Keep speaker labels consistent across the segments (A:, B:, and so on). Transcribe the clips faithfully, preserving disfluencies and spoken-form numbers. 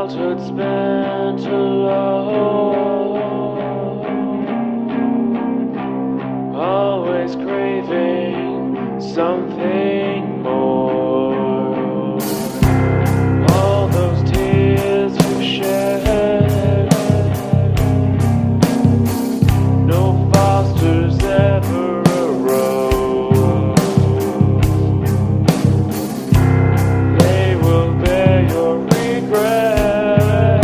A: childhood spent alone, always craving something more. All those tears you shed, no fosters ever arose. They will bear your regret.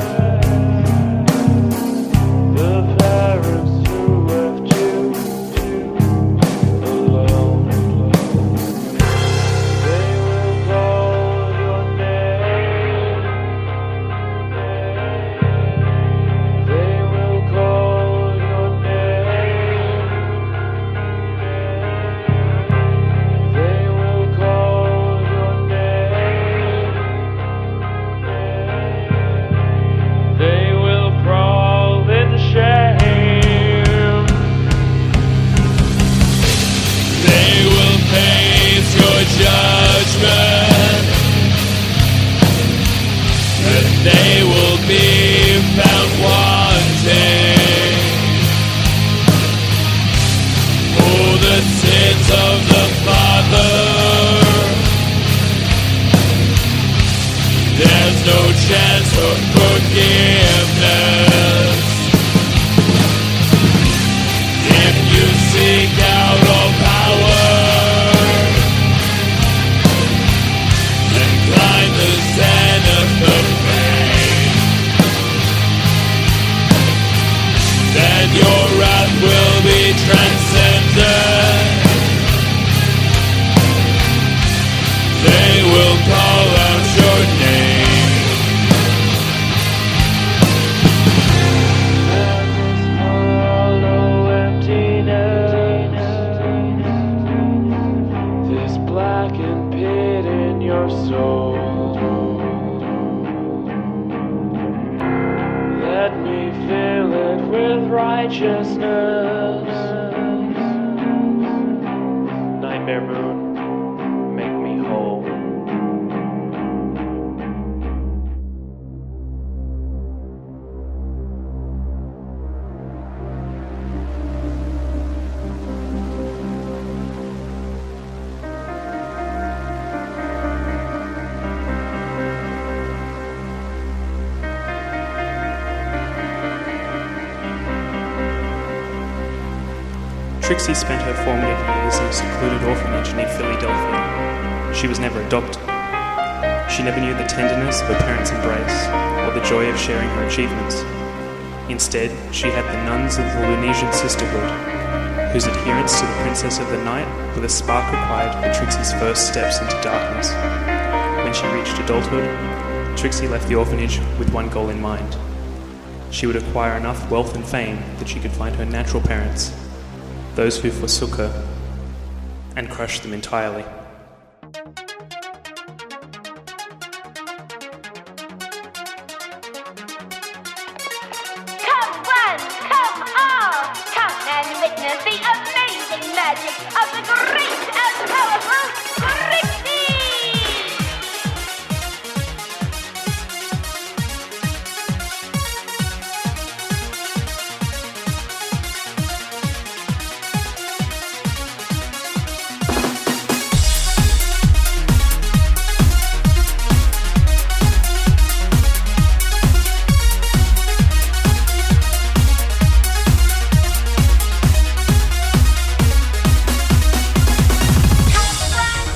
A: The parents who left you alone. They will call your name. They will call your name. They will call your name. They will crawl in shame. They will face your judgment, and they will be found wanting for the sins of the Father. There's no chance for forgiveness if you seek out all power and climb the zenith of fame. Then your wrath will be transcended. They will call out your name. There is hollow emptiness, this blackened pit in your soul. Let me fill it with righteousness. Nightmare moon, make me whole.
B: Trixie spent her formative years in a secluded orphanage near Philadelphia. She was never adopted. She never knew the tenderness of a parent's embrace or the joy of sharing her achievements. Instead, she had the nuns of the Lunesian Sisterhood, whose adherence to the Princess of the Night were the spark required for Trixie's first steps into darkness. When she reached adulthood, Trixie left the orphanage with one goal in mind. She would acquire enough wealth and fame that she could find her natural parents, those who forsook her, and crush them entirely.
C: Come one, come all, come and witness the amazing magic of the great and powerful Trixie! Come one,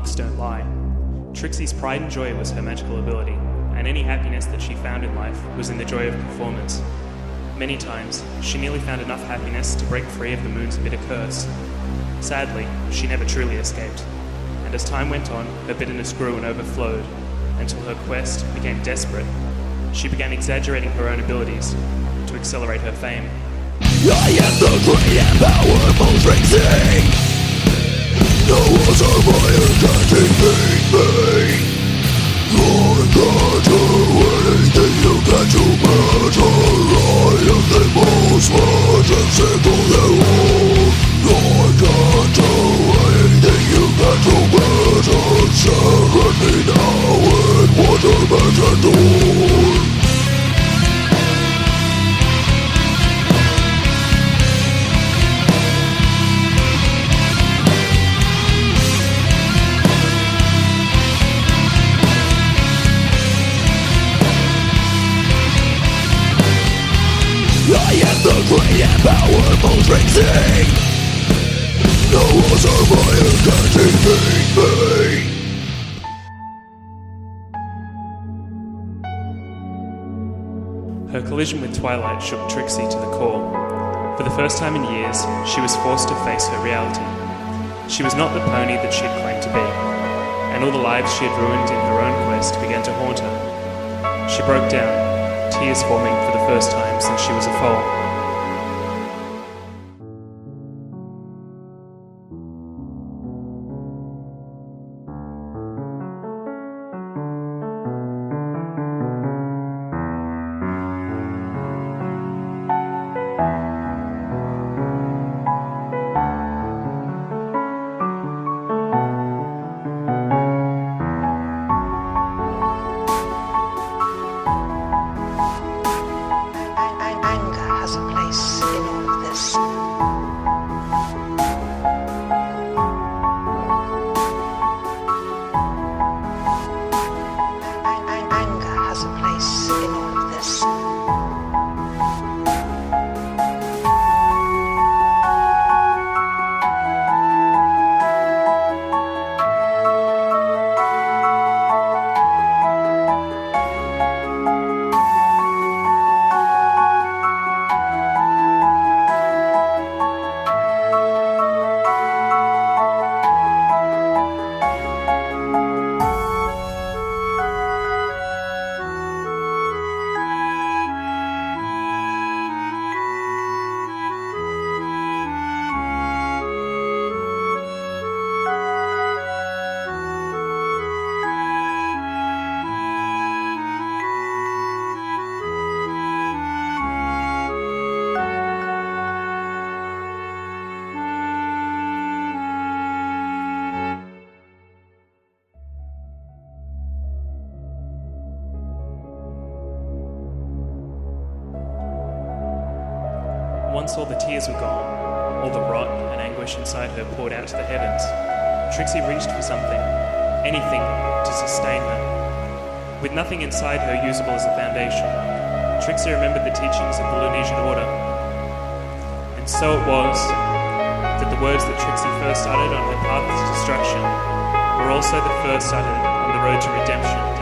B: marks don't lie. Trixie's pride and joy was her magical ability, and any happiness that she found in life was in the joy of performance. Many times, she nearly found enough happiness to break free of the moon's bitter curse. Sadly, she never truly escaped, and as time went on, her bitterness grew and overflowed, until her quest became desperate. She began exaggerating her own abilities to accelerate her fame.
D: I am the great and powerful Trixie. No other fire can defeat me. I can do anything you can to matter. I am the most majestic of them all. I can do anything you can to matter. Stare me now and what I'm at do. I am the great and powerful Trixie. No other fire can defeat me.
B: Her collision with Twilight shook Trixie to the core. For the first time in years, she was forced to face her reality. She was not the pony that she had claimed to be, and all the lives she had ruined in her own quest began to haunt her. She broke down, tears forming for the first time since she was a foal. Once all the tears were gone, all the rot and anguish inside her poured out to the heavens. Trixie reached for something, anything to sustain her. With nothing inside her usable as a foundation, Trixie remembered the teachings of the Lunesian Order. And so it was that the words that Trixie first uttered on her path to destruction were also the first uttered on the road to redemption.